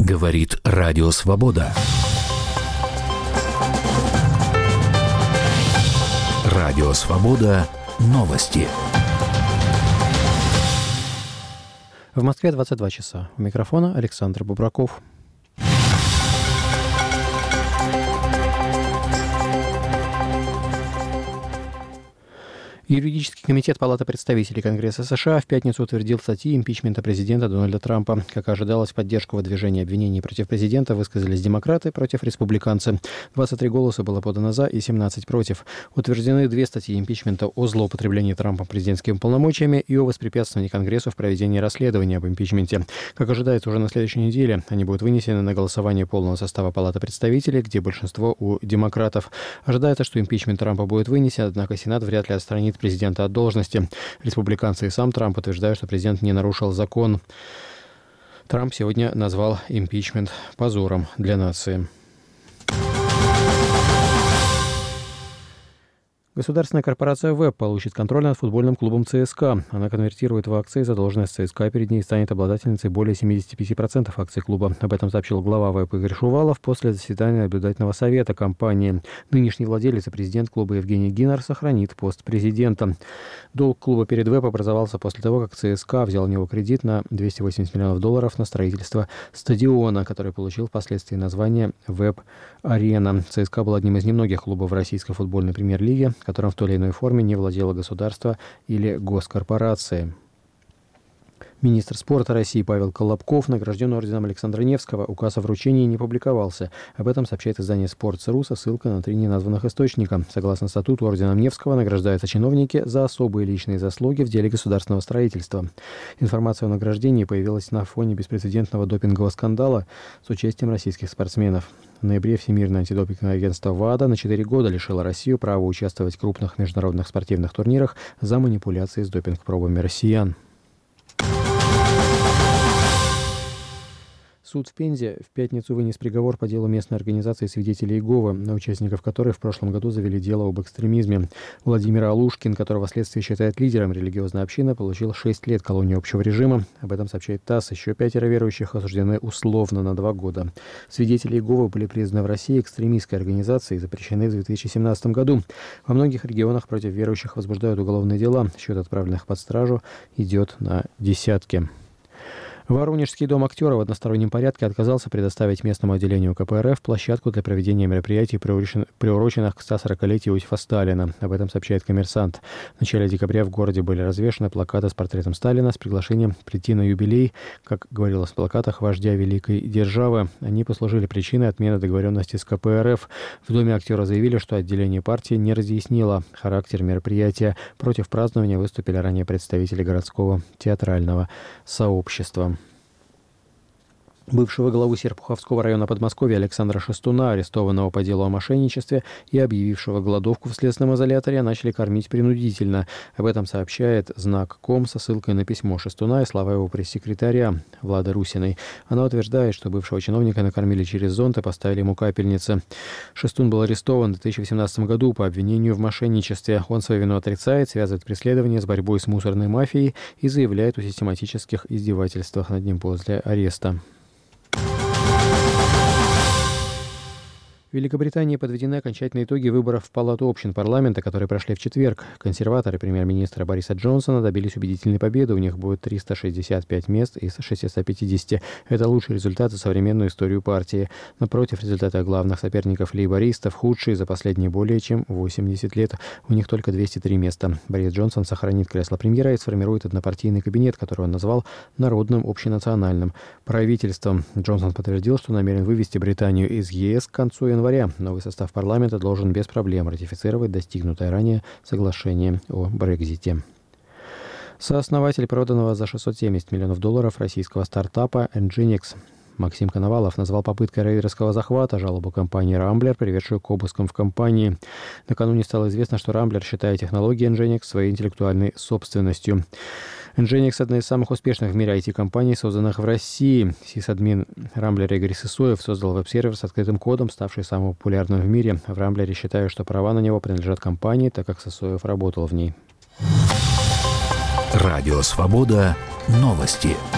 Говорит Радио Свобода. Радио Свобода. Новости. В Москве 22 часа. У микрофона Александр Бубраков. Юридический комитет Палаты представителей Конгресса США в пятницу утвердил статьи импичмента президента Дональда Трампа. Как ожидалось, поддержку выдвижения обвинений против президента высказались демократы против республиканцы. 23 голоса было подано «за» и 17 против. Утверждены две статьи импичмента о злоупотреблении Трампом президентскими полномочиями и о воспрепятствовании Конгрессу в проведении расследования об импичменте. Как ожидается, уже на следующей неделе они будут вынесены на голосование полного состава Палаты представителей, где большинство у демократов. Ожидается, что импичмент Трампа будет вынесен, однако Сенат вряд ли отстранит президента от должности. Республиканцы и сам Трамп утверждают, что президент не нарушил закон. Трамп сегодня назвал импичмент позором для нации. Государственная корпорация ВЭБ получит контроль над футбольным клубом ЦСКА. Она конвертирует в акции задолженность ЦСКА перед ней и станет обладательницей более 75% акций клуба. Об этом сообщил глава ВЭБ Игорь Шувалов после заседания наблюдательного совета компании. Нынешний владелец и президент клуба Евгений Гиннер сохранит пост президента. Долг клуба перед ВЭБ образовался после того, как ЦСКА взял у него кредит на $280 миллионов на строительство стадиона, который получил впоследствии название ВЭБ-арена. ЦСКА был одним из немногих клубов в российской футбольной премьер-лиге, которым в той или иной форме не владело государство или госкорпорации. Министр спорта России Павел Колобков награжден орденом Александра Невского. Указ о вручении не публиковался. Об этом сообщает издание «Спортс.ру» со ссылкой на 3 неназванных источника. Согласно статуту, орденом Невского награждаются чиновники за особые личные заслуги в деле государственного строительства. Информация о награждении появилась на фоне беспрецедентного допингового скандала с участием российских спортсменов. В ноябре Всемирное антидопинговое агентство ВАДА на 4 года лишило Россию права участвовать в крупных международных спортивных турнирах за манипуляции с допинг-пробами россиян. Суд в Пензе в пятницу вынес приговор по делу местной организации свидетелей Иеговы, на участников которой в прошлом году завели дело об экстремизме. Владимир Алушкин, которого следствие считает лидером религиозной общины, получил 6 лет колонии общего режима. Об этом сообщает ТАСС. Еще 5 верующих осуждены условно на 2 года. Свидетели Иеговы были признаны в России экстремистской организацией и запрещены в 2017 году. Во многих регионах против верующих возбуждают уголовные дела. Счет отправленных под стражу идет на десятки. Воронежский дом актера в одностороннем порядке отказался предоставить местному отделению КПРФ площадку для проведения мероприятий, приуроченных к 140-летию Иосифа Сталина. Об этом сообщает «Коммерсант». В начале декабря в городе были развешаны плакаты с портретом Сталина с приглашением прийти на юбилей, как говорилось в плакатах, вождя великой державы. Они послужили причиной отмены договоренности с КПРФ. В доме актера заявили, что отделение партии не разъяснило характер мероприятия. Против празднования выступили ранее представители городского театрального сообщества. Бывшего главу Серпуховского района Подмосковья Александра Шестуна, арестованного по делу о мошенничестве и объявившего голодовку в следственном изоляторе, начали кормить принудительно. Об этом сообщает Знак.ком со ссылкой на письмо Шестуна и слова его пресс-секретаря Влады Русиной. Она утверждает, что бывшего чиновника накормили через зонт и поставили ему капельницы. Шестун был арестован в 2018 году по обвинению в мошенничестве. Он свою вину отрицает, связывает преследование с борьбой с мусорной мафией и заявляет о систематических издевательствах над ним после ареста. В Великобритании подведены окончательные итоги выборов в Палату общин парламента, которые прошли в четверг. Консерваторы премьер-министра Бориса Джонсона добились убедительной победы. У них будет 365 мест из 650. Это лучший результат за современную историю партии. Напротив, результаты главных соперников лейбористов худшие за последние более чем 80 лет. У них только 203 места. Борис Джонсон сохранит кресло премьера и сформирует однопартийный кабинет, который он назвал народным общенациональным правительством. Джонсон подтвердил, что намерен вывести Британию из ЕС к концу января. Новый состав парламента должен без проблем ратифицировать достигнутое ранее соглашение о Брексите. Сооснователь проданного за $670 миллионов российского стартапа Nginx Максим Коновалов назвал попыткой рейдерского захвата жалобу компании Rambler, приведшую к обыскам в компании. Накануне стало известно, что Rambler считает технологии Nginx своей интеллектуальной собственностью. Nginx – одна из самых успешных в мире IT-компаний, созданных в России. Сисадмин Rambler Игорь Сысоев создал веб-сервер с открытым кодом, ставший самым популярным в мире. В Rambler считают, что права на него принадлежат компании, так как Сысоев работал в ней. Радио Свобода. Новости.